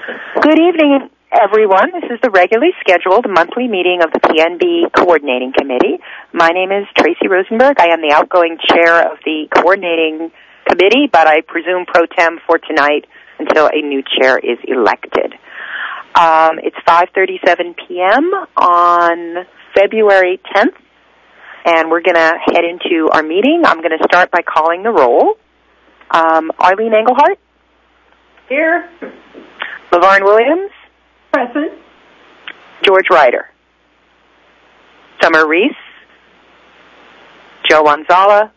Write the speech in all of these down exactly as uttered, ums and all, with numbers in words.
Good evening, everyone. This is the regularly scheduled monthly meeting of the P N B Coordinating Committee. My name is Tracy Rosenberg. I am the outgoing chair of the Coordinating Committee, but I presume pro tem for tonight until a new chair is elected. Um, it's five thirty-seven p.m. on February tenth, and we're going to head into our meeting. I'm going to start by calling the roll. Um, Arlene Engelhardt? Here. LaVarn Williams? Present. George Ryder? Summer Reese? Joe Wanzala?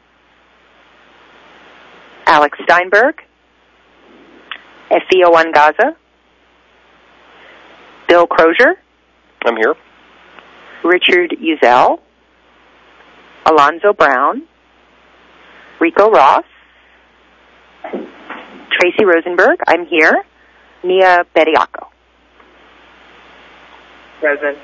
Alex Steinberg? Efio Wangaza? Bill Crozier? I'm here. Richard Uzel? Alonzo Brown? Rico Ross? Tracy Rosenberg? I'm here. Nia Bediaco? Present.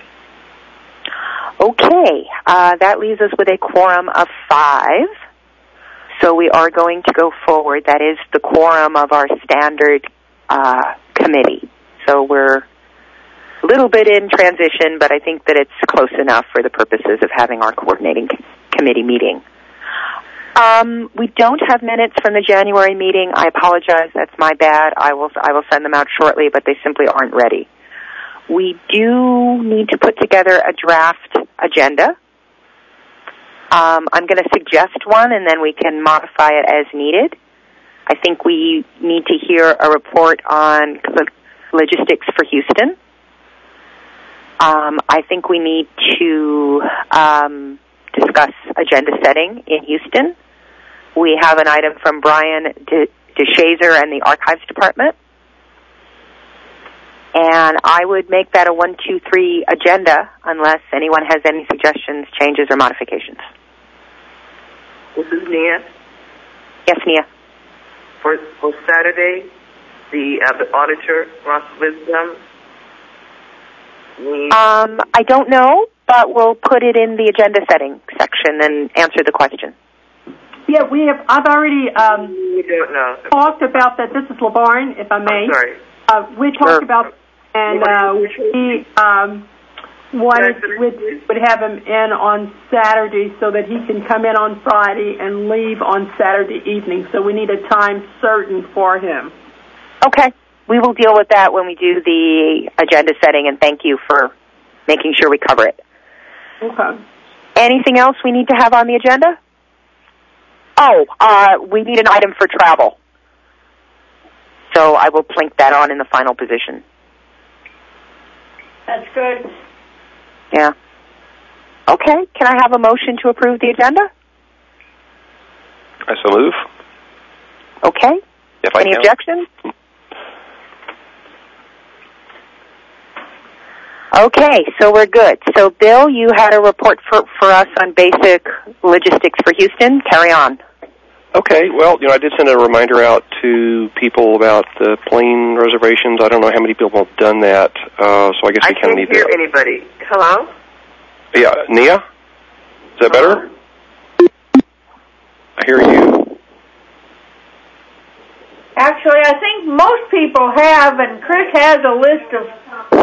Okay, uh, that leaves us with a quorum of five. So we are going to go forward. That is the quorum of our standard uh, committee. So we're a little bit in transition, but I think that it's close enough for the purposes of having our coordinating committee meeting. Um, we don't have minutes from the January meeting. I apologize. That's my bad. I will I will send them out shortly, but they simply aren't ready. We do need to put together a draft agenda. Um, I'm going to suggest one, and then we can modify it as needed. I think we need to hear a report on logistics for Houston. Um, I think we need to um, discuss agenda setting in Houston. We have an item from Brian De- DeShazer and the Archives Department. And I would make that a one, two, three agenda unless anyone has any suggestions, changes, or modifications. This is Nia. Yes, Nia. For, for Saturday, the, uh, the auditor, Ross Wisdom, needs... Um, I don't know, but we'll put it in the agenda setting section and answer the question. Yeah, we have. I've already um, we don't know. talked about that. This is LaVarn, if I may. I'm sorry. Uh, we talked sure. about, and uh, we um, wanted we would have him in on Saturday so that he can come in on Friday and leave on Saturday evening. So we need a time certain for him. Okay. We will deal with that when we do the agenda setting, and thank you for making sure we cover it. Okay. Anything else we need to have on the agenda? Oh, uh, we need an item for travel. So I will plink that on in the final position. That's good. Yeah. Okay. Can I have a motion to approve the agenda? I so move. Okay. If I Any can. objections? Okay, so we're good. So, Bill, you had a report for, for us on basic logistics for Houston. Carry on. Okay, well, you know, I did send a reminder out to people about the plane reservations. I don't know how many people have done that, uh, so I guess we kind of need to... I can't hear anybody. Hello? Yeah, Nia? Is that better? I hear you. Actually, I think most people have, and Chris has a list of...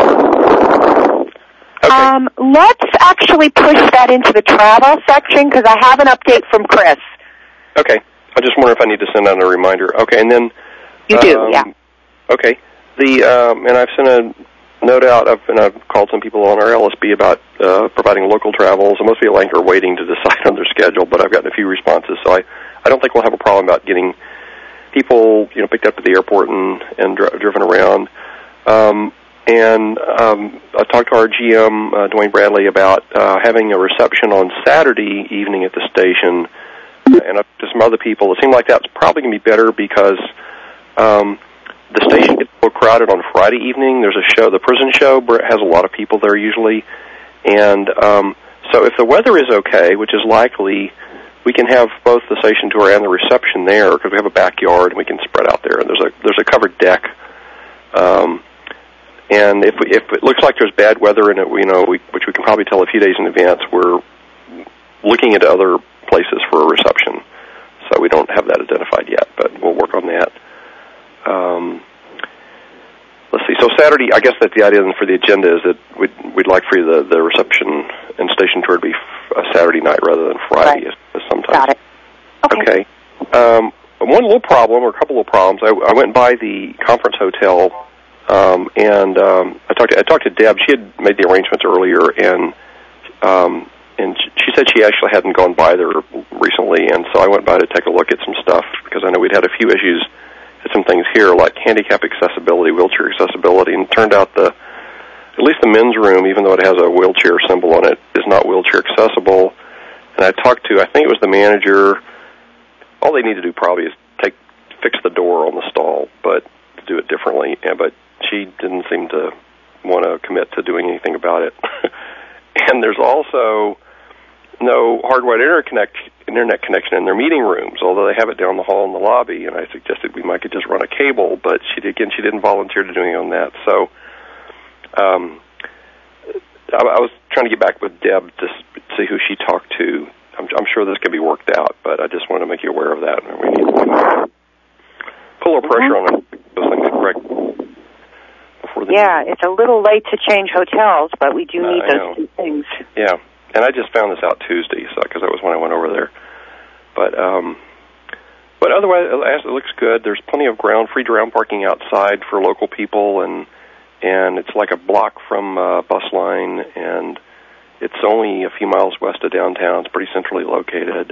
Okay. Um, let's actually push that into the travel section because I have an update from Chris. Okay. I just wonder if I need to send out a reminder. Okay, and then... You do, um, yeah. Okay. The um, and I've sent a note out, I've, and I've called some people on our L S B about uh, providing local travel. So most people, I think, are waiting to decide on their schedule, but I've gotten a few responses. So I, I don't think we'll have a problem about getting people, you know, picked up at the airport and, and dri- driven around. Um, and um, I talked to our G M, uh, Dwayne Bradley, about uh, having a reception on Saturday evening at the station, and up to some other people. It seemed like that's probably going to be better because um, the station gets so crowded on Friday evening. There's a show, the prison show, where it has a lot of people there usually. And um, so if the weather is okay, which is likely, we can have both the station tour and the reception there because we have a backyard and we can spread out there. And there's a there's a covered deck. Um, and if we, if it looks like there's bad weather in it, you know, we, which we can probably tell a few days in advance, we're looking at other places for a reception. So we don't have that identified yet, but we'll work on that. Um, let's Saturday, I guess that the idea for the agenda is that we'd, we'd like for you the, the reception and station tour to be a Saturday night rather than Friday, right. as, as sometimes. Got it. Okay. Okay. Um, one little problem, or a couple of problems. I, I went by the conference hotel, um, and um, I talked to, I talked to Deb. She had made the arrangements earlier, and um, and she said she actually hadn't gone by there recently, and so I went by to take a look at some stuff because I know we'd had a few issues. Some things here like handicap accessibility, wheelchair accessibility, and it turned out the at least the men's room, even though it has a wheelchair symbol on it, is not wheelchair accessible. And I talked to, I think it was the manager. All they need to do probably is take fix the door on the stall, but to do it differently. And but she didn't seem to want to commit to doing anything about it. And there's also no hardwired interconnect, internet connection in their meeting rooms, although they have it down the hall in the lobby, and I suggested we might could just run a cable, but she again, she didn't volunteer to do anything on that. So um, I, I was trying to get back with Deb to see who she talked to. I'm, I'm sure this can be worked out, but I just wanted to make you aware of that. We need to put a little pressure on them, those things correct before the Yeah, meeting. it's a little late to change hotels, but we do need uh, those two things. Yeah. And I just found this out Tuesday, so because that was when I went over there. But um, but otherwise, it looks good. There's plenty of ground, free ground parking outside for local people, and and it's like a block from uh, bus line, and it's only a few miles west of downtown. It's pretty centrally located.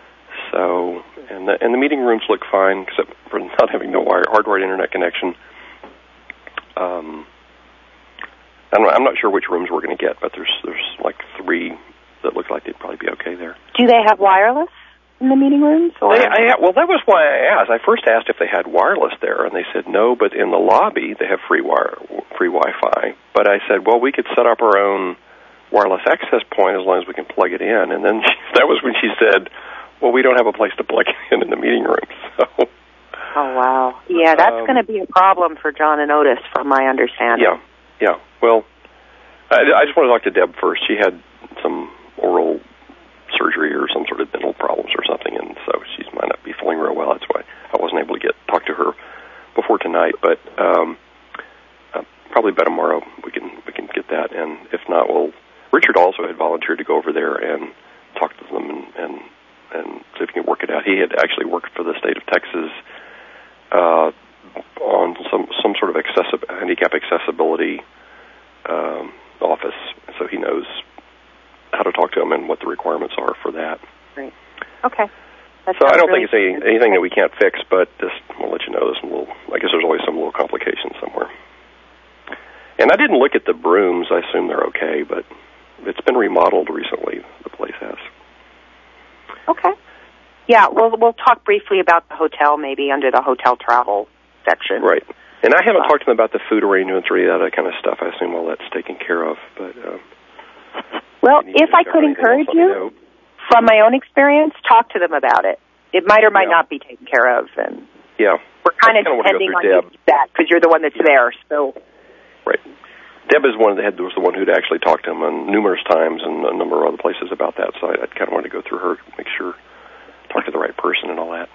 So and the and the meeting rooms look fine, except for not having no wire hardwired internet connection. Um. I'm not, I'm not sure which rooms we're going to get, but there's there's like three that look like they'd probably be okay there. Do they have wireless in the meeting rooms? Or? They, I, well, that was why I asked. I first asked if they had wireless there, and they said no, but in the lobby they have free wire, free Wi-Fi. But I said, well, we could set up our own wireless access point as long as we can plug it in. And then she, that was when she said, well, we don't have a place to plug it in in the meeting room. So. Oh, wow. Yeah, that's um, going to be a problem for John and Otis, from my understanding. Yeah. Yeah, well, I, I just want to talk to Deb first. She had some oral surgery or some sort of dental problems or something, and so she might not be feeling real well. That's why I wasn't able to get talk to her before tonight. But um, uh, probably by tomorrow we can we can get that. And if not, well, Richard also had volunteered to go over there and talk to them and and, and see if he can work it out. He had actually worked for the state of Texas. Uh, on some some sort of accessi- handicap accessibility um, office, so he knows how to talk to them and what the requirements are for that. Great. Okay. That so I don't really think it's any, anything that we can't fix, but just we'll let you know there's some little. I guess there's always some little complications somewhere. And I didn't look at the brooms. I assume they're okay, but it's been remodeled recently. The place has. Okay. Yeah, we'll we'll talk briefly about the hotel, maybe under the hotel travel section. Right. And I haven't uh, talked to them about the food arrangements or any of that kind of stuff. I assume all that's taken care of. But um, well, if I could encourage you, from my own experience, talk to them about it. It might or might yeah. not be taken care of, and yeah, we're kind of depending on you that because you're the one that's there. So, right. Deb is one of the head was the one who'd actually talked to him on numerous times and a number of other places about that. So I, I kind of wanted to go through her, make sure, talk to the right person and all that.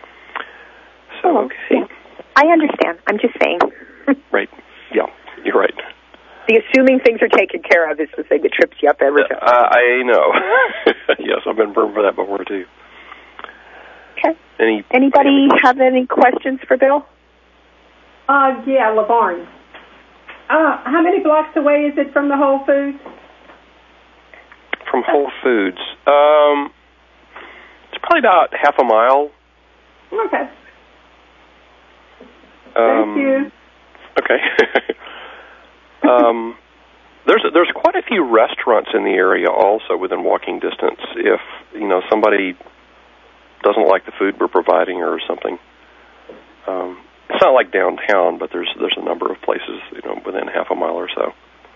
So oh, okay. Yeah. I understand. I'm just saying. Right. Yeah, you're right. The assuming things are taken care of is the thing that trips you up every time. Uh, I know. Yes, I've been burned for that before, too. Okay. Any, Anybody have any questions for Bill? Uh, yeah, LaVarn. Uh, how many blocks away is it from the Whole Foods? From Whole Foods? Um, it's probably about half a mile. Okay. Um, Thank you. Okay. um, there's there's quite a few restaurants in the area also within walking distance. If you know somebody doesn't like the food we're providing or something, um, it's not like downtown, but there's there's a number of places you know within half a mile or so.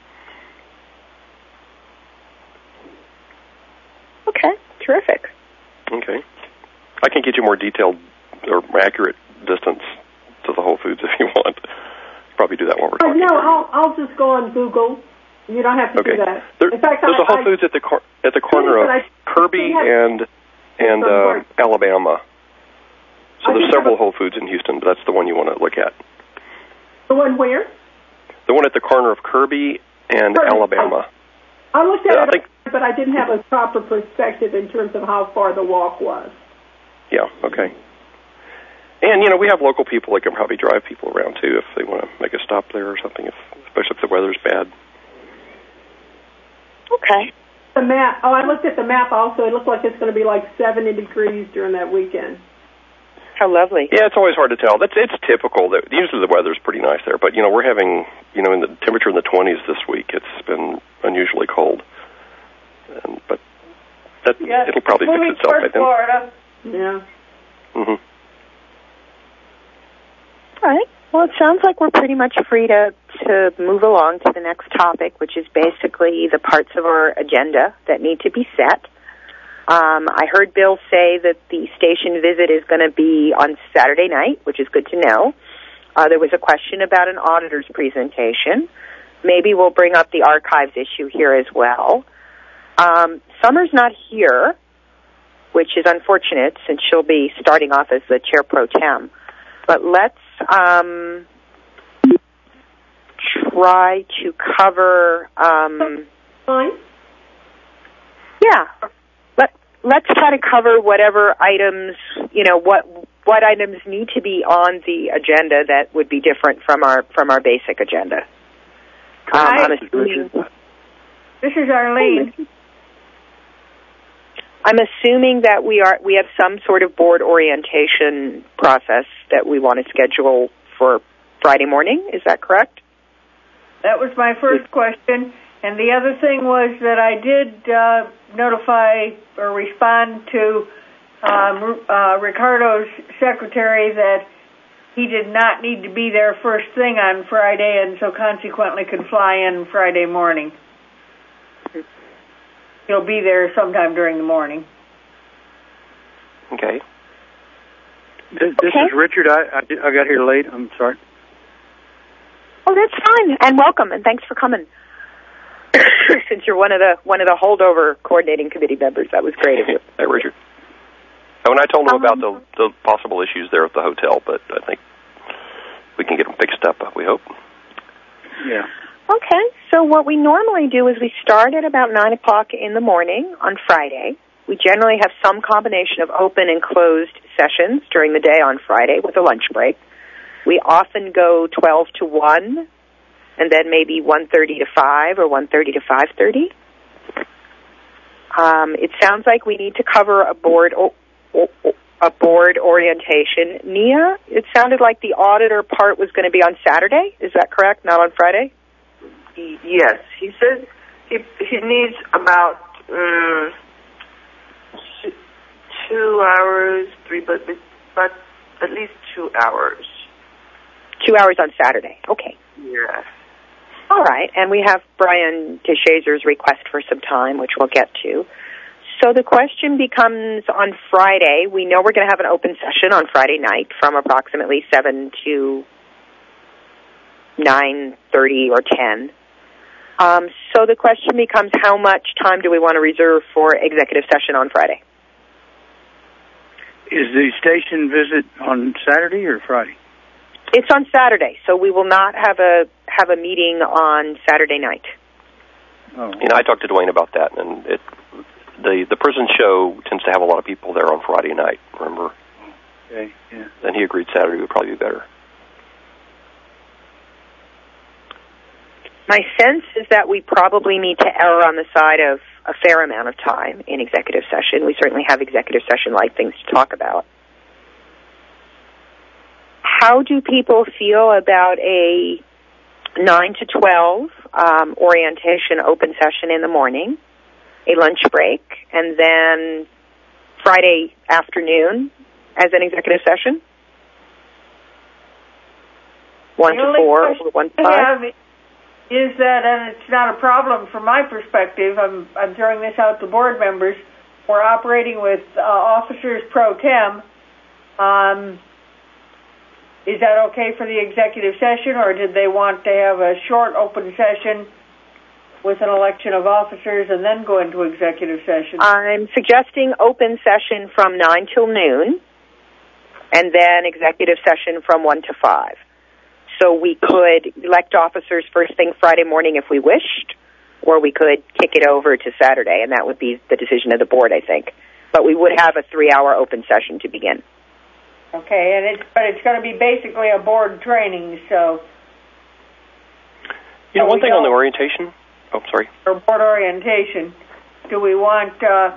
Okay. Terrific. Okay. I can get you more detailed or accurate distance to the Whole Foods if you want. Probably do that while we're oh, talking. No, I'll I'll just go on Google. You don't have to okay. do that. There, In fact, there's I, a Whole I, Foods at the cor- at the corner of I, Kirby and and uh, Alabama. So I there's several a, Whole Foods in Houston, but that's the one you want to look at. The one where? The one at the corner of Kirby and Kirby. Alabama. I looked at Yeah, I it, think- but I didn't have a proper perspective in terms of how far the walk was. Yeah, okay. And, you know, we have local people that can probably drive people around, too, if they want to make a stop there or something, if, especially if the weather's bad. Okay. The map. Oh, I looked at the map also. It looked like it's going to be like seventy degrees during that weekend. How lovely. Yeah, it's always hard to tell. That's It's typical. That usually the weather's pretty nice there, but, you know, we're having, you know, in the temperature in the twenties this week. It's been unusually cold. And, but that Yes, it'll probably moving fix itself, I towards think. Florida. Yeah. Mm-hmm. All right. Well, it sounds like we're pretty much free to, to move along to the next topic, which is basically the parts of our agenda that need to be set. Um, I heard Bill say that the station visit is going to be on Saturday night, which is good to know. Uh, there was a question about an auditor's presentation. Maybe we'll bring up the archives issue here as well. Um, Summer's not here, which is unfortunate since she'll be starting off as the chair pro tem. But let's um, try to cover. Um, Fine. yeah, let let's try to cover whatever items you know what what items need to be on the agenda that would be different from our from our basic agenda. Um, Hi. I'm assuming. This is Arlene. I'm assuming that we are we have some sort of board orientation process that we want to schedule for Friday morning. Is that correct? That was my first question. And the other thing was that I did uh, notify or respond to um, uh, Ricardo's secretary that he did not need to be there first thing on Friday, and so consequently could fly in Friday morning. He'll be there sometime during the morning. Okay. This, this Okay. is Richard. I, I I got here late. I'm sorry. Oh, that's fine, and welcome, and thanks for coming. Since you're one of the one of the holdover coordinating committee members, that was great of you. Hey, Richard. Oh, and I told him Um, about the, the possible issues there at the hotel, but I think we can get them fixed up, we hope. Yeah. Okay, so what we normally do is we start at about nine o'clock in the morning on Friday. We generally have some combination of open and closed sessions during the day on Friday with a lunch break. We often go twelve to one, and then maybe one thirty to five or one thirty to five thirty. Um, it sounds like we need to cover a board o- o- a board orientation. Nia, it sounded like the auditor part was going to be on Saturday. Is that correct? Not on Friday? Yes, he says he he needs about um, two, two hours, three, but but at least two hours. Two hours on Saturday. Okay. Yes. All right. And we have Brian DeShazer's request for some time, which we'll get to. So the question becomes on Friday. We know we're going to have an open session on Friday night from approximately seven to nine thirty or ten. Um, so the question becomes, how much time do we want to reserve for executive session on Friday? Is the station visit on Saturday or Friday? It's on Saturday, so we will not have a have a meeting on Saturday night. Oh. You know, I talked to Dwayne about that, and it the the prison show tends to have a lot of people there on Friday night, remember? Okay, yeah. And he agreed Saturday would probably be better. My sense is that we probably need to err on the side of a fair amount of time in executive session. We certainly have executive session-like things to talk about. How do people feel about a nine to twelve um, orientation open session in the morning, a lunch break, and then Friday afternoon as an executive session? One The to only four question or one to I five? have is that, and it's not a problem from my perspective, I'm, I'm throwing this out to board members, we're operating with uh, officers pro tem. Um, is that okay for the executive session, or did they want to have a short open session with an election of officers and then go into executive session? I'm suggesting open session from nine till noon, and then executive session from one to five. So we could elect officers first thing Friday morning if we wished, or we could kick it over to Saturday, and that would be the decision of the board, I think. But we would have a three-hour open session to begin. Okay, and it's but it's going to be basically a board training, so... You know, one thing on the orientation... Oh, sorry. For board orientation, do we want... Uh,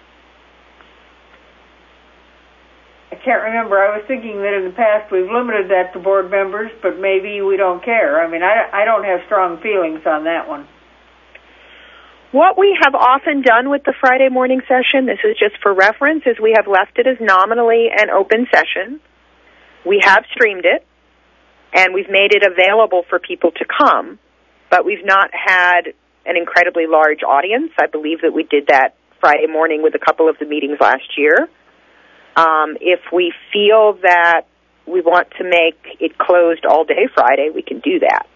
I can't remember. I was thinking that in the past we've limited that to board members, but maybe we don't care. I mean, I, I don't have strong feelings on that one. What we have often done with the Friday morning session, this is just for reference, is we have left it as nominally an open session. We have streamed it, and we've made it available for people to come, but we've not had an incredibly large audience. I believe that we did that Friday morning with a couple of the meetings last year. Um, if we feel that we want to make it closed all day Friday, we can do that.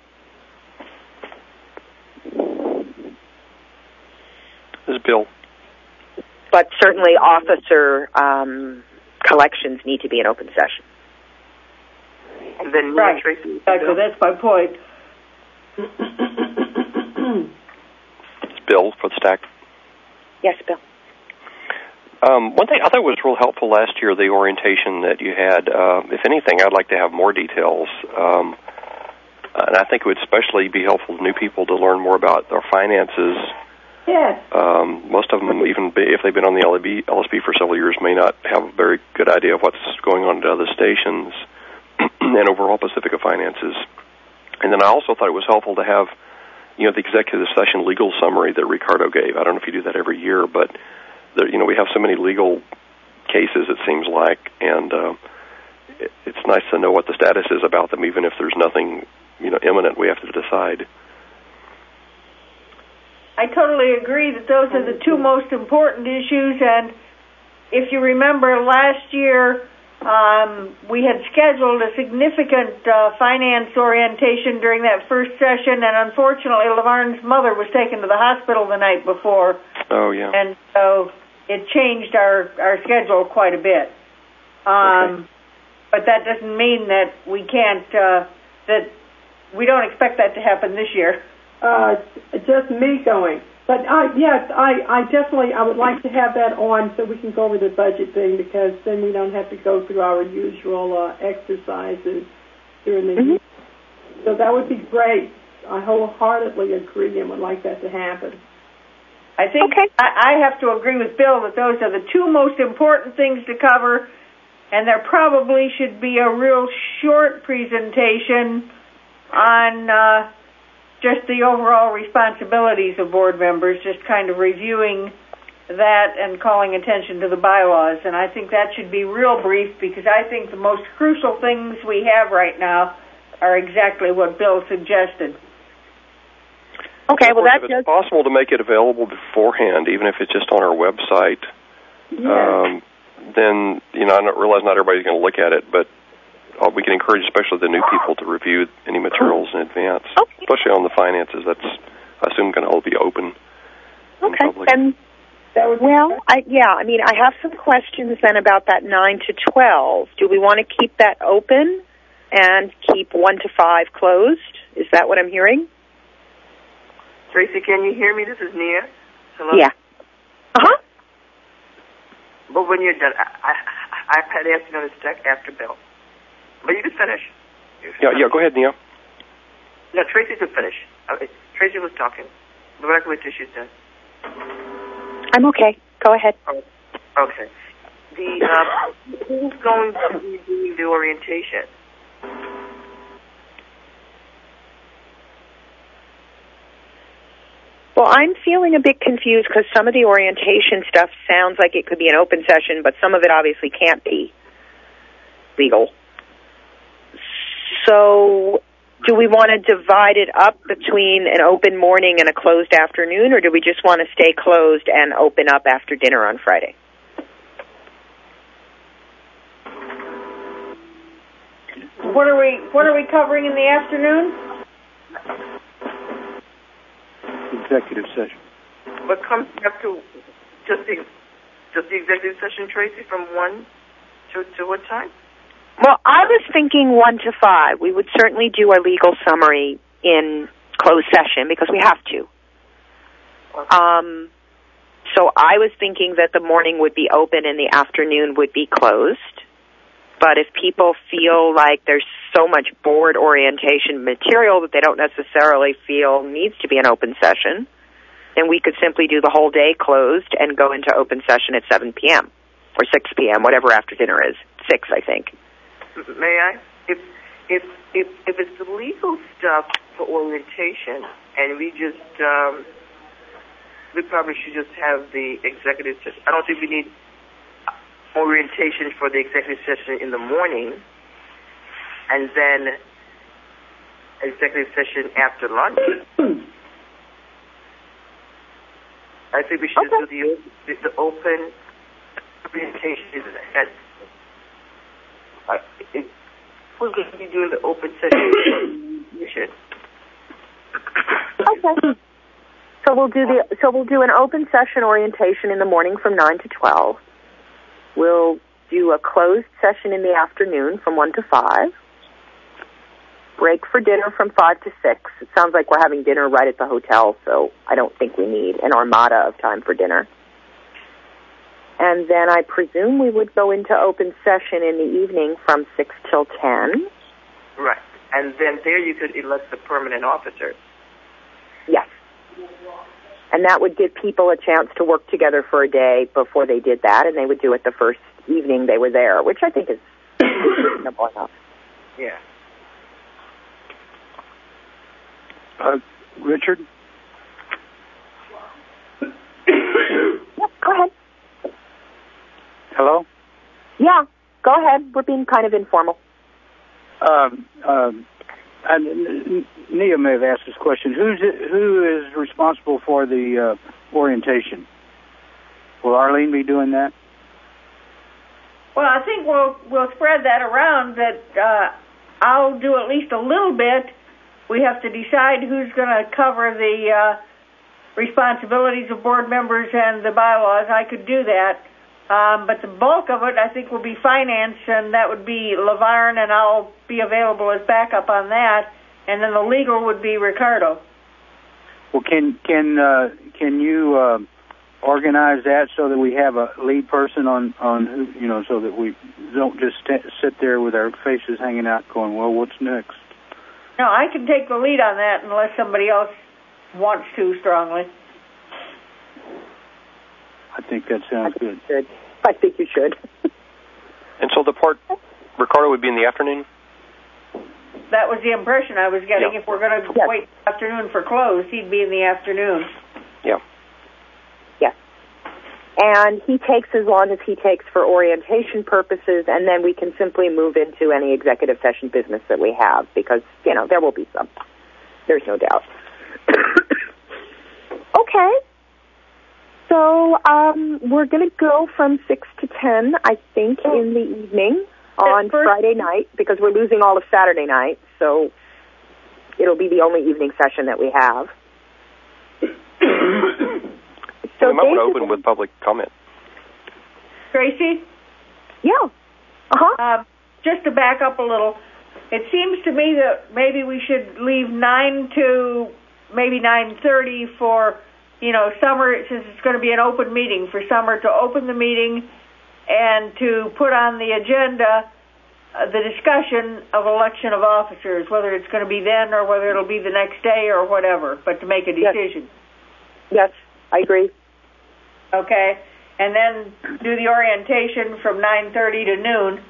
This is Bill. But certainly officer um, collections need to be an open session. And then right. Tracy. Exactly, that's my point. It's Bill for the stack. Yes, Bill. Um, one thing I thought was real helpful last year, the orientation that you had. Uh, if anything, I'd like to have more details. Um, and I think it would especially be helpful to new people to learn more about their finances. Yes. Um, most of them, even if they've been on the L S B for several years, may not have a very good idea of what's going on at other stations and overall Pacifica finances. And then I also thought it was helpful to have, you know, the executive session legal summary that Ricardo gave. I don't know if you do that every year, but there, you know, we have so many legal cases, it seems like, and uh, it, it's nice to know what the status is about them, even if there's nothing, you know, imminent we have to decide. I totally agree that those are the two most important issues, and if you remember last year, um, we had scheduled a significant uh, finance orientation during that first session, and unfortunately Lavarne's mother was taken to the hospital the night before. Oh, yeah. And so it changed our, our schedule quite a bit. Um, okay. But that doesn't mean that we can't, uh, that we don't expect that to happen this year. Uh, just me going. But I, yes, I, I definitely, I would like to have that on so we can go over the budget thing, because then we don't have to go through our usual uh, exercises during the mm-hmm. year. So that would be great. I wholeheartedly agree and would like that to happen. I think okay. I, I have to agree with Bill that those are the two most important things to cover, and there probably should be a real short presentation on uh, just the overall responsibilities of board members, just kind of reviewing that and calling attention to the bylaws. And I think that should be real brief, because I think the most crucial things we have right now are exactly what Bill suggested. Okay, well, that if it's does... possible to make it available beforehand, even if it's just on our website, Yes. um, then, you know, I don't realize not everybody's going to look at it, but uh, we can encourage especially the new people to review any materials in advance, okay. especially on the finances. That's, I assume, going to all be open in Okay, public. then, well, I, yeah, I mean, I have some questions then about that nine to twelve. Do we want to keep that open and keep one to five closed? Is that what I'm hearing? Tracy, can you hear me? This is Nia. Hello? Yeah. Uh-huh. But when you're done, I, I, I had asked you on the stack after Bill. But you can finish. You can Yeah, finish. yeah, go ahead, Nia. No, Tracy can finish. Okay. Tracy was talking. But I can wait till she's done. I'm okay. Go ahead. Oh, okay. The, um, who's going to be doing the orientation? Well, I'm feeling a bit confused because some of the orientation stuff sounds like it could be an open session, but some of it obviously can't be legal. So do we want to divide it up between an open morning and a closed afternoon, or do we just want to stay closed and open up after dinner on Friday? What are we What are we covering in the afternoon? Executive session. What comes after just the just the executive session, Tracy, from one to to what time? Well, I was thinking one to five. We would certainly do our legal summary in closed session because we have to. Um, so I was thinking that the morning would be open and the afternoon would be closed. But if people feel like there's so much board orientation material that they don't necessarily feel needs to be an open session, then we could simply do the whole day closed and go into open session at seven p.m. or six p.m., whatever after dinner is. six, I think. May I? If if if if it's the legal stuff for orientation, and we just um, we probably should just have the executive session. I don't think we need orientation for the executive session in the morning, and then executive session after lunch. I think we should okay. do the the open orientation at. Uh, it, who's going to be doing the open session? You should. Okay. So we'll do the so we'll do an open session orientation in the morning from nine to twelve. We'll do a closed session in the afternoon from one to five. Break for dinner from five to six. It sounds like we're having dinner right at the hotel, so I don't think we need an armada of time for dinner. And then I presume we would go into open session in the evening from six till ten. Right. And then there you could elect the permanent officers. Yes. And that would give people a chance to work together for a day before they did that, and they would do it the first evening they were there, which I think is reasonable enough. Yeah. Uh, Richard? Yep, go ahead. Hello? Yeah, go ahead. We're being kind of informal. Um, um, and Nia may have asked this question. Who's it, who is responsible for the uh, orientation? Will Arlene be doing that? Well, I think we'll we'll spread that around. That uh, I'll do at least a little bit. We have to decide who's going to cover the uh, responsibilities of board members and the bylaws. I could do that. Um, but the bulk of it, I think, will be finance, and that would be Lavarne, and I'll be available as backup on that. And then the legal would be Ricardo. Well, can can uh, can you uh, organize that so that we have a lead person on on who, you know, so that we don't just st- sit there with our faces hanging out, going, "Well, what's next?" No, I can take the lead on that unless somebody else wants to strongly. I think that sounds I think good. You should. I think you should. And so the part, Ricardo would be in the afternoon? That was the impression I was getting. Yeah. If we're going to yes. wait afternoon for close, he'd be in the afternoon. Yeah. Yes. And he takes as long as he takes for orientation purposes, and then we can simply move into any executive session business that we have, because, you know, there will be some. There's no doubt. Okay. So um, we're going to go from six to ten, I think, oh. in the evening on first, Friday night, because we're losing all of Saturday night, so it'll be the only evening session that we have. So we might want to open with public comment. Tracy? Yeah. Uh-huh. Uh, just to back up a little, it seems to me that maybe we should leave nine to maybe nine thirty for... You know, Summer, since it's going to be an open meeting, for Summer to open the meeting and to put on the agenda uh, the discussion of election of officers, whether it's going to be then or whether it'll be the next day or whatever, but to make a decision. Yes, yes, I agree. Okay, and then do the orientation from nine thirty to noon.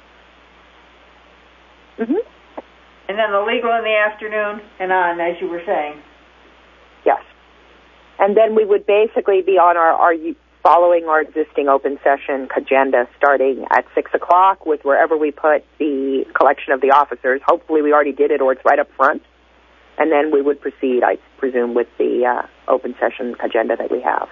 Mm-hmm. And then the legal in the afternoon and on, as you were saying. Yes. And then we would basically be on our, our following our existing open session agenda starting at six o'clock with wherever we put the collection of the officers. Hopefully we already did it or it's right up front. And then we would proceed, I presume, with the uh, open session agenda that we have.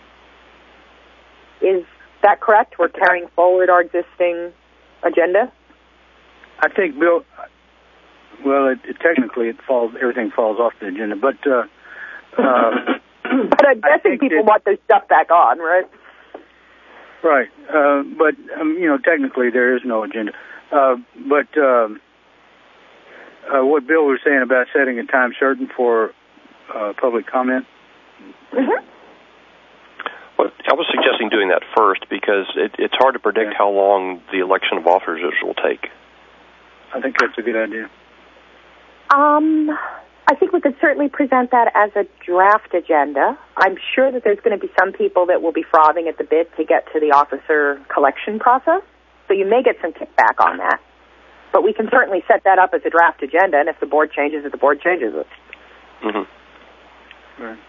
Is that correct? We're carrying forward our existing agenda? I think, Bill, well, it, it, technically it falls, everything falls off the agenda, but... Uh, uh, But I'm guessing people that, want their stuff back on, right? Right. Uh, but, um, you know, technically there is no agenda. Uh, but um, uh, what Bill was saying about setting a time certain for uh, public comment. Mm-hmm. Well, I was suggesting doing that first because it, it's hard to predict yeah. how long the election of officers will take. I think that's a good idea. Um, I think we could certainly present that as a draft agenda. I'm sure that there's going to be some people that will be frothing at the bit to get to the officer collection process, so you may get some kickback on that. But we can certainly set that up as a draft agenda, and if the board changes it, the board changes it. Mm-hmm. Right.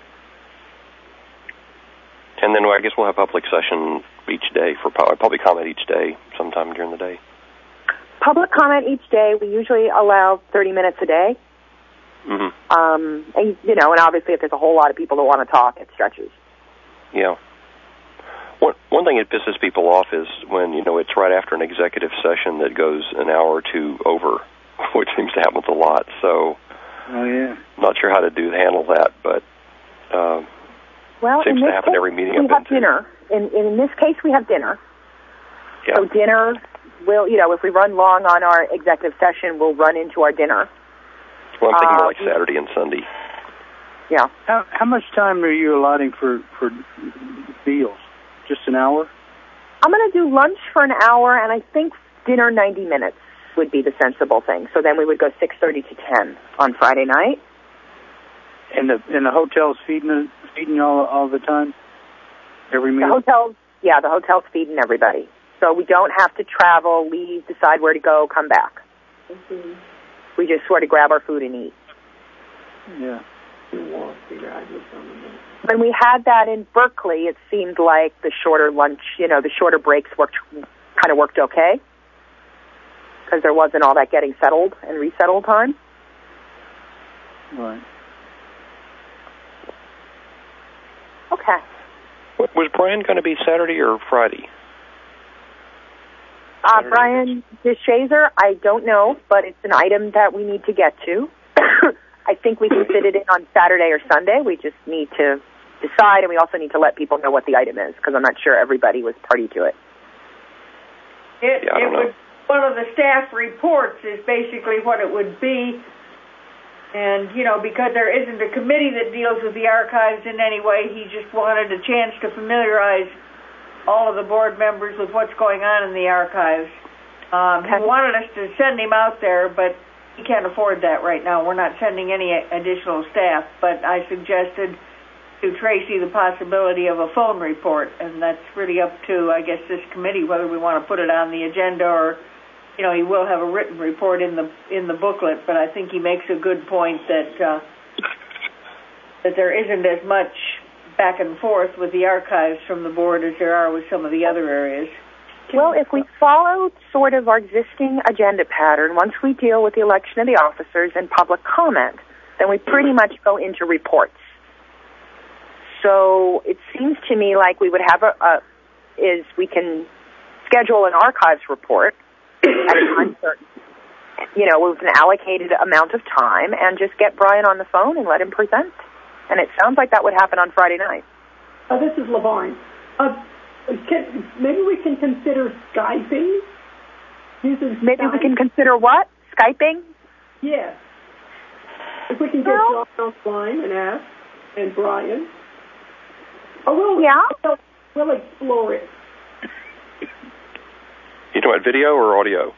And then I guess we'll have public session each day for public comment each day, sometime during the day. Public comment each day. We usually allow thirty minutes a day. Mm-hmm. Um, and, you know, and obviously if there's a whole lot of people that want to talk, it stretches. Yeah. One one thing that pisses people off is when, you know, it's right after an executive session that goes an hour or two over, which seems to happen a lot. So, oh yeah, I'm not sure how to do handle that, but uh, well, seems in this to happen case, every meeting we I've have been to. dinner. In in this case, we have dinner. Yeah. So dinner will, you know, if we run long on our executive session, we'll run into our dinner. Well, I'm thinking uh, more like Saturday and Sunday. Yeah. How how much time are you allotting for for meals? Just an hour? I'm going to do lunch for an hour, and I think dinner ninety minutes would be the sensible thing. So then we would go six thirty to ten on Friday night. And the and the hotel's feeding feeding you all all the time? Every meal? The hotels, yeah, the hotel's feeding everybody. So we don't have to travel, leave, decide where to go, come back. Mm-hmm. We just sort of grab our food and eat. Yeah. When we had that in Berkeley, it seemed like the shorter lunch, you know, the shorter breaks worked, kind of worked okay, because there wasn't all that getting settled and resettled time. Right. Okay. Was Brian going to be Saturday or Friday? Uh, Brian DeShazer, I don't know, but it's an item that we need to get to. I think we can fit it in on Saturday or Sunday. We just need to decide, and we also need to let people know what the item is, because I'm not sure everybody was party to it. It, yeah, I it don't know. would, one of the staff reports is basically what it would be. And, you know, because there isn't a committee that deals with the archives in any way, he just wanted a chance to familiarize all of the board members with what's going on in the archives. Um, okay. He wanted us to send him out there, but he can't afford that right now. We're not sending any additional staff, but I suggested to Tracy the possibility of a phone report, and that's really up to, I guess, this committee whether we want to put it on the agenda or, you know, he will have a written report in the in the booklet. But I think he makes a good point that uh, that there isn't as much back and forth with the archives from the board as there are with some of the other areas. Well, if we follow sort of our existing agenda pattern, once we deal with the election of the officers and public comment, then we pretty much go into reports. So it seems to me like we would have a, a is we can schedule an archives report at a time certain, you know, with an allocated amount of time, and just get Brian on the phone and let him present. And it sounds like that would happen on Friday night. Uh, this is LaVarn. Uh, can, maybe we can consider Skyping? Using maybe Skype? we can consider what? Skyping? Yes. If we can get well, John offline and ask, and Brian. Oh, we'll, yeah. we'll, we'll explore it. You talking about video or audio?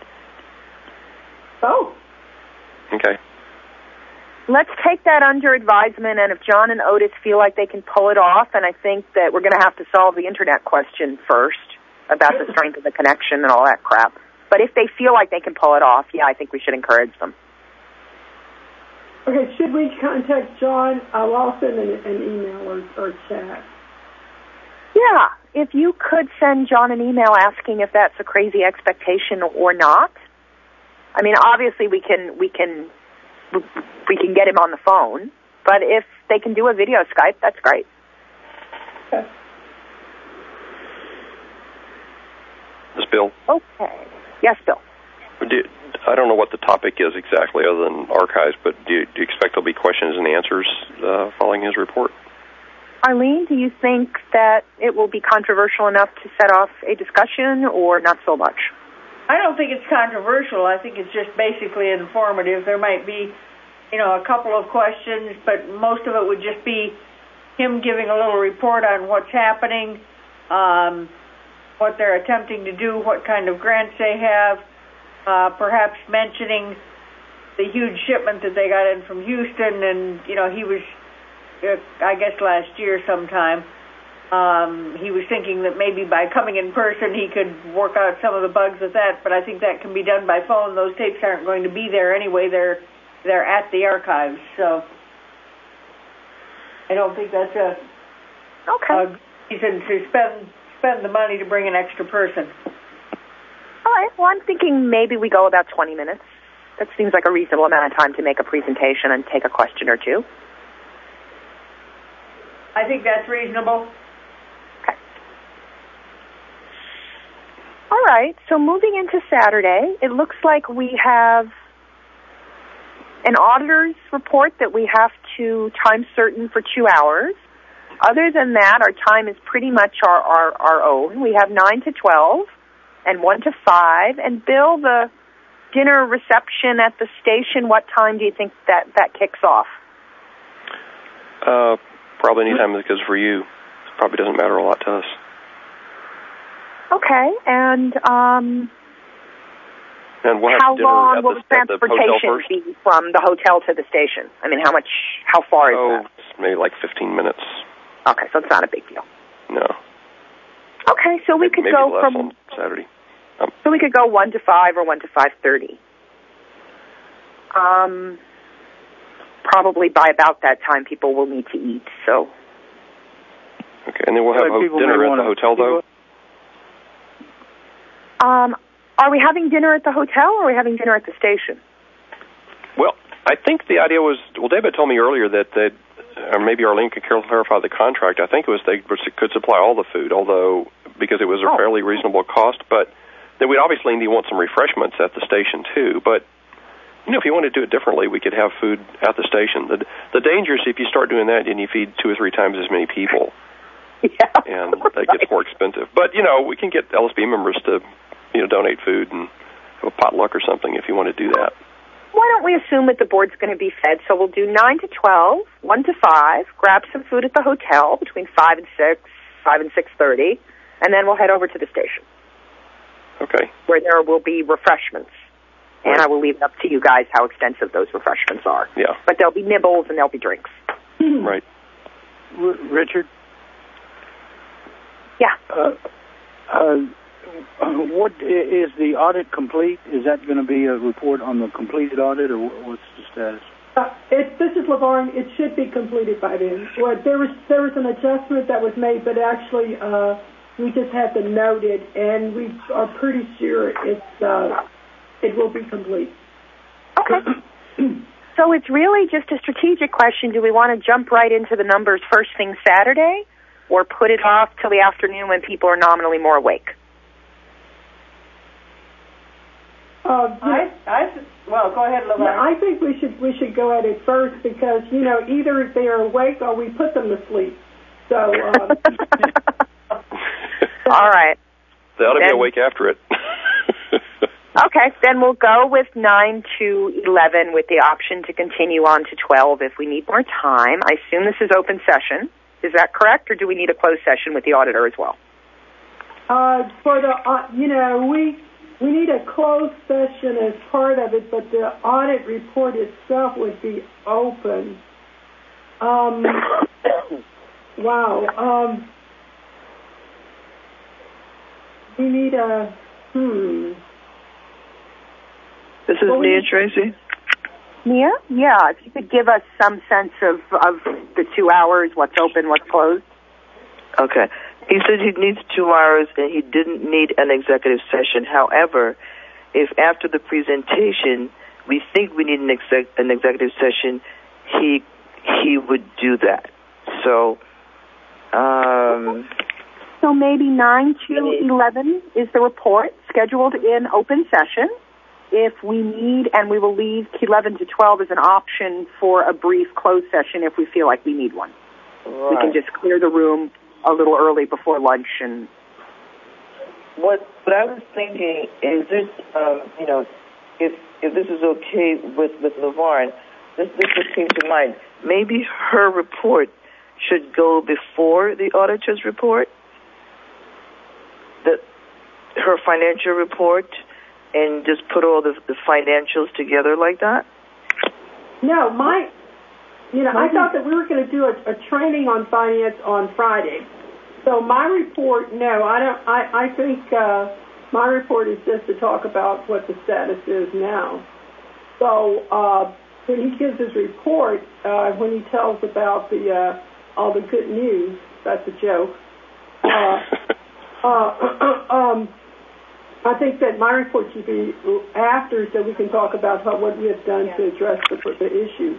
Oh. Okay. Let's take that under advisement, and if John and Otis feel like they can pull it off, and I think that we're going to have to solve the internet question first about the strength of the connection and all that crap. But if they feel like they can pull it off, yeah, I think we should encourage them. Okay, should we contact John? I'll also send an, an email or, or chat. Yeah, if you could send John an email asking if that's a crazy expectation or not. I mean, obviously we can we can we can get him on the phone, but if they can do a video Skype, that's great. Okay. This Bill? Okay. Yes, Bill. Do, I don't know what the topic is exactly other than archives, but do you, do you expect there'll be questions and answers uh, following his report? Arlene, do you think that it will be controversial enough to set off a discussion, or not so much? I don't think it's controversial. I think it's just basically informative. There might be, you know, a couple of questions, but most of it would just be him giving a little report on what's happening, um, what they're attempting to do, what kind of grants they have, uh, perhaps mentioning the huge shipment that they got in from Houston, and, you know, he was, uh, I guess last year sometime, um, he was thinking that maybe by coming in person he could work out some of the bugs with that, but I think that can be done by phone. Those tapes aren't going to be there anyway. They're, they're at the archives, so I don't think that's a, okay. a reason to spend, spend the money to bring an extra person. All right, well, I'm thinking maybe we go about twenty minutes. That seems like a reasonable amount of time to make a presentation and take a question or two. I think that's reasonable. Okay. All right, so moving into Saturday, it looks like we have an auditor's report that we have to time certain for two hours. Other than that, our time is pretty much our, our, our own. We have nine to twelve and one to five. And Bill, the dinner reception at the station, what time do you think that, that kicks off? Uh, probably any time because for you, it probably doesn't matter a lot to us. Okay, and um, and we'll have how dinner long at will the, the at the hotel transportation first? be from the hotel to the station? I mean, how much, how far is oh, that? Maybe like fifteen minutes. Okay, so it's not a big deal. No. Okay, so we maybe, could maybe go less from on Saturday. Um, so we could go one to five or one to five thirty. Um, probably by about that time, people will need to eat. So. Okay, and then we'll have Like ho- dinner at the hotel, though. Um, are we having dinner at the hotel or are we having dinner at the station? Well, I think the idea was, well, David told me earlier that they, or maybe Arlene could clarify the contract. I think it was they could supply all the food, although because it was a oh. fairly reasonable cost. But then we'd obviously need want some refreshments at the station too. But you know, if you want to do it differently, we could have food at the station. The the danger is if you start doing that and you feed two or three times as many people. Yeah, and that right. gets more expensive. But you know, we can get L S B members to, you know, donate food and have a potluck or something if you want to do that. Why don't we assume that the board's going to be fed? So we'll do nine to twelve, one to five, grab some food at the hotel between five and six, five and six thirty, and then we'll head over to the station. Okay. Where there will be refreshments. And right. I will leave it up to you guys how extensive those refreshments are. Yeah. But there'll be nibbles and there'll be drinks. Right. R- Richard? Yeah. Uh, uh, what is the audit complete? Is that going to be a report on the completed audit, or what's the status? Uh, it, this is LaVarn. It should be completed by then. Well, there was there was an adjustment that was made, but actually uh, we just had to note it, and we are pretty sure it's uh, it will be complete. Okay. So it's really just a strategic question. Do we want to jump right into the numbers first thing Saturday, or put it off till the afternoon when people are nominally more awake? Uh, I, I, well, go ahead, LaVarn. I think we should we should go at it first because you know either they are awake or we put them to sleep. So. Um, All right. They ought to then, be awake after it. Okay, then we'll go with nine to eleven with the option to continue on to twelve if we need more time. I assume this is open session. Is that correct, or do we need a closed session with the auditor as well? Uh, for the, uh, you know, we we need a closed session as part of it, but the audit report itself would be open. Um, wow. Um, we need a, hmm. This is well, Nia we, Tracy. Nia? Yeah, if you could give us some sense of, of the two hours, what's open, what's closed. Okay. He said he needs two hours and he didn't need an executive session. However, if after the presentation we think we need an, exec, an executive session, he he would do that. So, um, so maybe nine to eleven is the report scheduled in open session. If we need, and we will leave eleven to twelve as an option for a brief closed session if we feel like we need one. Right. We can just clear the room a little early before lunch and what what I was thinking is this, um, you know, if if this is okay with with LaVarn, this this just came to mind. Maybe her report should go before the auditor's report. The her financial report, and just put all the, the financials together like that. No, my, you know, I thought that we were going to do a, a training on finance on Friday. So my report, no, I don't. I I think uh, my report is just to talk about what the status is now. So uh, when he gives his report, uh, when he tells about the uh, all the good news, that's a joke. Uh, uh, um, I think that my report should be after, so we can talk about how, what we have done yeah. to address the, the issue.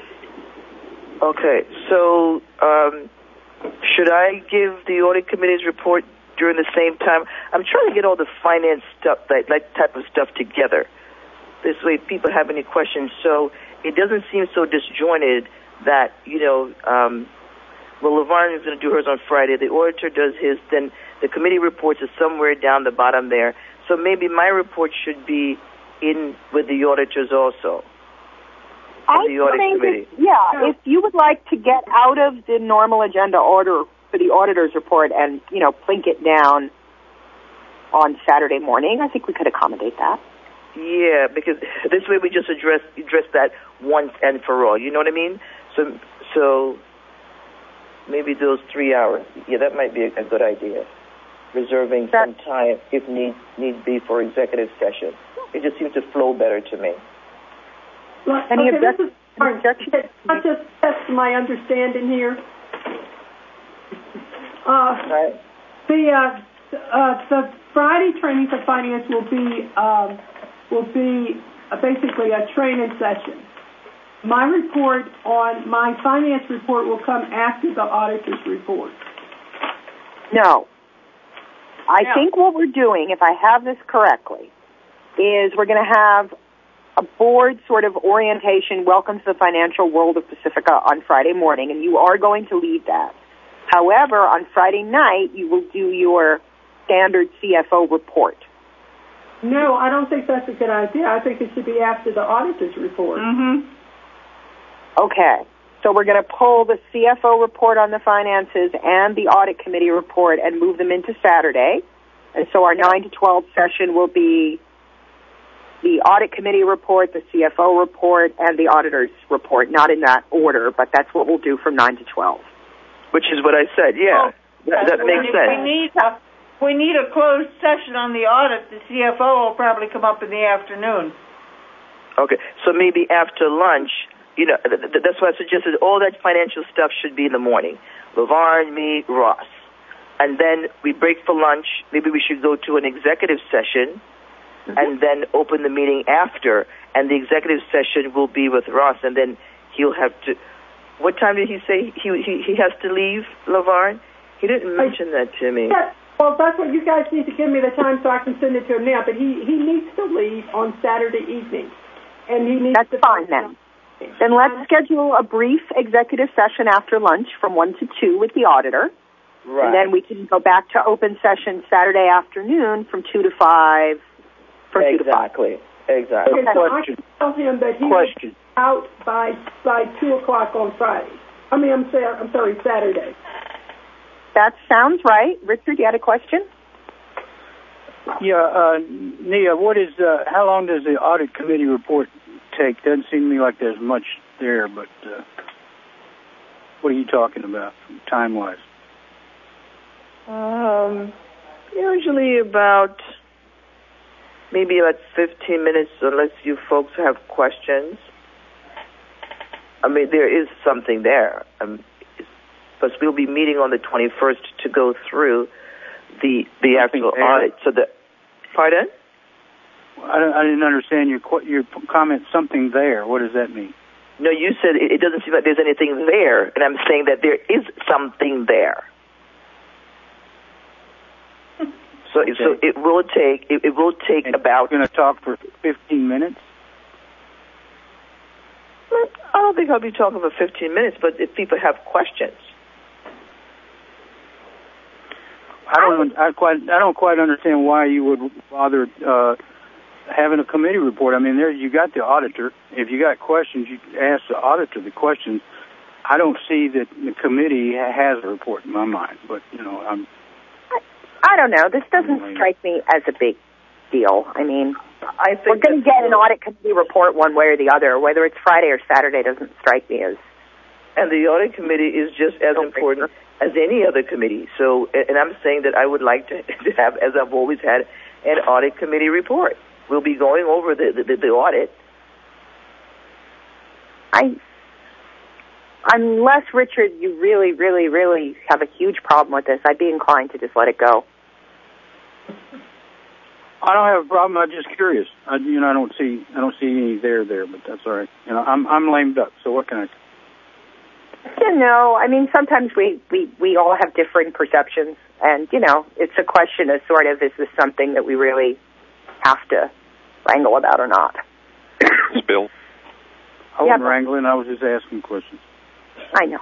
Okay, so. Um, Should I give the audit committee's report during the same time? I'm trying to get all the finance stuff, that, that type of stuff together. This way people have any questions. So it doesn't seem so disjointed that, you know, um, well, LaVarn is going to do hers on Friday. The auditor does his. Then the committee reports is somewhere down the bottom there. So maybe my report should be in with the auditors also. I think, it, yeah, if you would like to get out of the normal agenda order for the auditor's report and, you know, plink it down on Saturday morning, I think we could accommodate that. Yeah, because this way we just address address that once and for all. You know what I mean? So, so maybe those three hours. Yeah, that might be a, a good idea. Reserving that, some time, if need need be, for executive session. It just seems to flow better to me. Well, Any okay, objections? Not just test my understanding here. Uh, right. The uh, uh, the Friday training for finance will be um, will be uh, basically a training session. My report on my finance report will come after the auditor's report. No. I no. think what we're doing, if I have this correctly, is we're going to have a board sort of orientation, welcome to the financial world of Pacifica on Friday morning, and you are going to lead that. However, on Friday night, you will do your standard C F O report. No, I don't think that's a good idea. I think it should be after the auditor's report. Mm-hmm. Okay. So we're going to pull the C F O report on the finances and the audit committee report and move them into Saturday. And so our nine to twelve session will be the audit committee report, the C F O report, and the auditor's report. Not in that order, but that's what we'll do from nine to twelve. Which is what I said, yeah. Oh, that, that makes if sense. We need, a, we need a closed session on the audit. The C F O will probably come up in the afternoon. Okay, so maybe after lunch, you know, th- th- that's why I suggested all that financial stuff should be in the morning. LaVarn, me, Ross. And then we break for lunch. Maybe we should go to an executive session mm-hmm. and then open the meeting after. And the executive session will be with Ross, and then he'll have to... What time did he say he he, he has to leave, LaVarn? He didn't mention that to me. Yeah, well, that's what you guys need to give me the time so I can send it to him now. But he, he needs to leave on Saturday evening. And he needs That's to fine then. Then let's schedule a brief executive session after lunch from one to two with the auditor. Right. And then we can go back to open session Saturday afternoon from two to five. From exactly. two to five. Exactly. Okay, so I can tell him that he Question. is out by by two o'clock on Friday. I mean, I'm sorry, I'm sorry, Saturday. That sounds right. Richard, you had a question? Yeah, uh, Nia, what is, uh, how long does the audit committee report take? Doesn't seem to me like there's much there, but uh, what are you talking about time-wise? Um, usually about maybe about fifteen minutes, unless you folks have questions. I mean, there is something there. Um, but we'll be meeting on the twenty-first to go through the the actual audit. So the pardon? I, don't, I didn't understand your your comment. Something there. What does that mean? No, you said it, it doesn't seem like there's anything there, and I'm saying that there is something there. So, okay. so it will take it, it will take and about. You're going to talk for fifteen minutes. I don't think I'll be talking for fifteen minutes, but if people have questions. I don't. I quite. I don't quite understand why you would bother uh, having a committee report. I mean, there you got the auditor. If you got questions, you ask the auditor the questions. I don't see that the committee has a report in my mind. But you know, I'm. I, I don't know. This doesn't strike me as a big deal. I mean, I think we're going to get an audit committee report one way or the other. Whether it's Friday or Saturday doesn't strike me as. And the audit committee is just as important as any other committee. So, and I'm saying that I would like to, to have, as I've always had, an audit committee report. We'll be going over the, the, the audit. I, unless, Richard, you really, really, really have a huge problem with this, I'd be inclined to just let it go. I don't have a problem. I'm just curious. I, you know, I don't see, I don't see any there there, but that's all right. You know, I'm, I'm lame duck. So what can I? You know, I mean, sometimes we, we, we all have different perceptions, and, you know, it's a question of sort of, is this something that we really have to wrangle about or not? Bill? I yeah, wasn't wrangling. I was just asking questions. I know.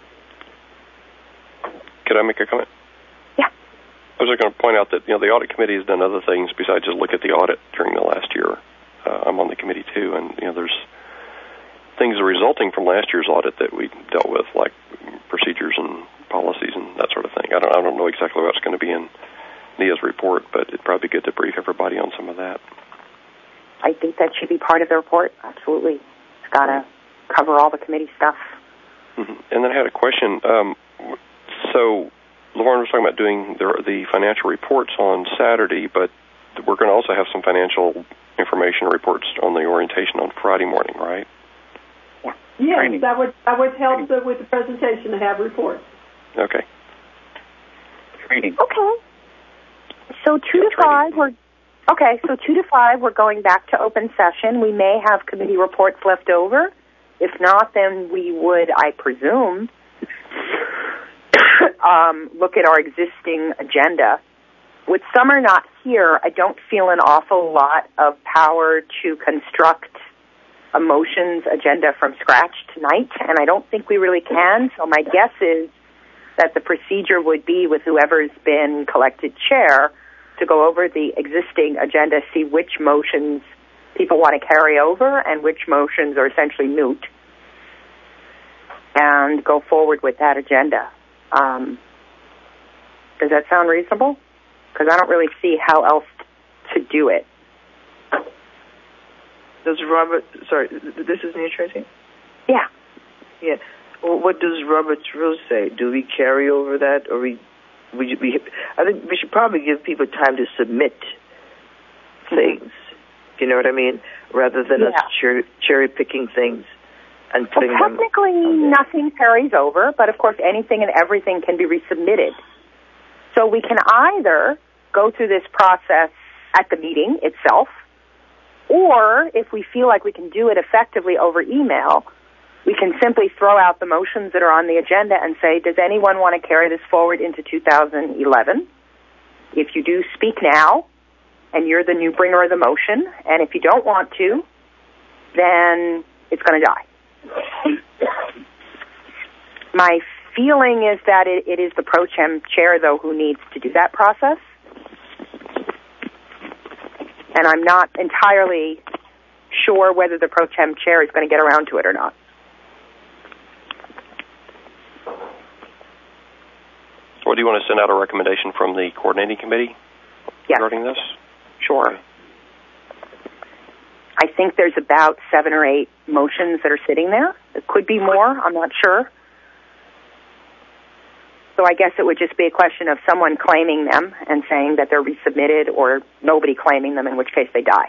Could I make a comment? Yeah. I was just going to point out that, you know, the audit committee has done other things besides just look at the audit during the last year. Uh, I'm on the committee, too, and, you know, there's things resulting from last year's audit that we dealt with, like procedures and policies and that sort of thing. I don't, I don't know exactly what's going to be in Nia's report, but it'd probably be good to brief everybody on some of that. I think that should be part of the report. Absolutely. It's got to cover all the committee stuff. Mm-hmm. And then I had a question. Um, so Laverne was talking about doing the, the financial reports on Saturday, but we're going to also have some financial information reports on the orientation on Friday morning, right? Yes, Training. that would that would help the, with the presentation to have reports. Okay. Training. Okay. So two to five, we're okay. So two to five, we're going back to open session. We may have committee reports left over. If not, then we would, I presume, um, look at our existing agenda. With Summer not here, I don't feel an awful lot of power to construct a motions agenda from scratch tonight, and I don't think we really can. So my guess is that the procedure would be with whoever's been collected chair to go over the existing agenda, see which motions people want to carry over and which motions are essentially moot, and go forward with that agenda. Um, does that sound reasonable? Because I don't really see how else to do it. Does Robert, sorry, this is Nia Tracy? Yeah. Yeah. Well, what does Robert's rule say? Do we carry over that, or we, we, we I think we should probably give people time to submit things, mm-hmm. you know what I mean, rather than yeah. us cherry, cherry picking things and putting well, technically, them nothing carries over, but of course anything and everything can be resubmitted. So we can either go through this process at the meeting itself, or if we feel like we can do it effectively over email, we can simply throw out the motions that are on the agenda and say, does anyone want to carry this forward into two thousand eleven? If you do, speak now, and you're the new bringer of the motion. And if you don't want to, then it's going to die. My feeling is that it, it is the pro tem chair, though, who needs to do that process. And I'm not entirely sure whether the pro tem chair is going to get around to it or not. Well, do you want to send out a recommendation from the coordinating committee yes. regarding this? Sure. I think there's about seven or eight motions that are sitting there. It could be more. I'm not sure. So I guess it would just be a question of someone claiming them and saying that they're resubmitted, or nobody claiming them, in which case they die.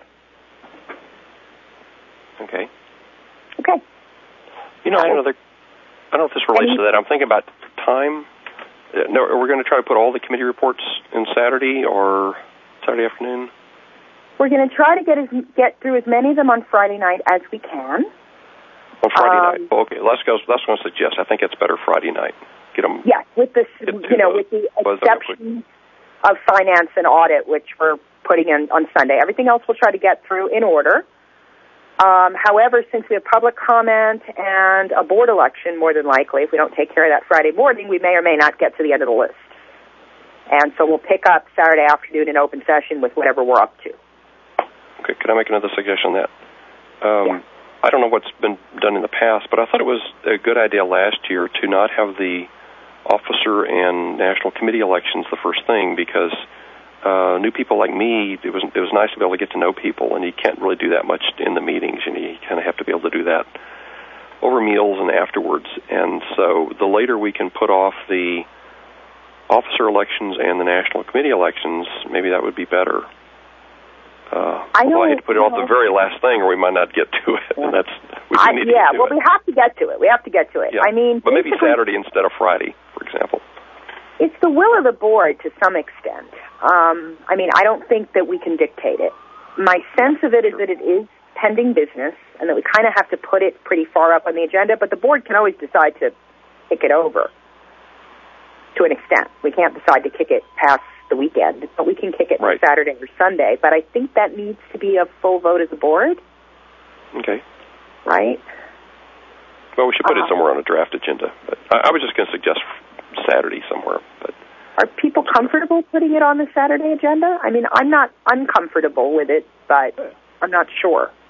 Okay. Okay. You know, I don't know, I don't know if this relates Any, to that. I'm thinking about time. No, are we going to try to put all the committee reports in Saturday or Saturday afternoon? We're going to try to get as, get through as many of them on Friday night as we can. On Friday um, night. Okay, let's go. Let's go. Suggest. I think it's better Friday night. Get them. Yeah, with the you know with the exception of finance and audit, which we're putting in on Sunday. Everything else we'll try to get through in order. Um, however, since we have public comment and a board election, more than likely, if we don't take care of that Friday morning, we may or may not get to the end of the list. And so we'll pick up Saturday afternoon in open session with whatever we're up to. Okay, could I make another suggestion on that? Um, yeah. I don't know what's been done in the past, but I thought it was a good idea last year to not have the officer and national committee elections the first thing, because uh, new people like me, it was it was nice to be able to get to know people, and you can't really do that much in the meetings, and you kind of have to be able to do that over meals and afterwards. And so the later we can put off the officer elections and the national committee elections, maybe that would be better. Uh, I know. Well, I hate to put it off the very last thing, or we might not get to it, and that's we I, need yeah. to get to well, it. we have to get to it. We have to get to it. Yeah. I mean, but maybe Saturday instead of Friday, for example. It's the will of the board to some extent. Um, I mean, I don't think that we can dictate it. My sense of it is that it is pending business, and that we kind of have to put it pretty far up on the agenda. But the board can always decide to kick it over. To an extent, we can't decide to kick it past the weekend, but we can kick it right. Saturday or Sunday. But I think that needs to be a full vote of the board. Okay. Right? Well, we should put uh-huh. it somewhere on a draft agenda. But I, I was just going to suggest Saturday somewhere. But are people comfortable putting it on the Saturday agenda? I mean, I'm not uncomfortable with it, but I'm not sure.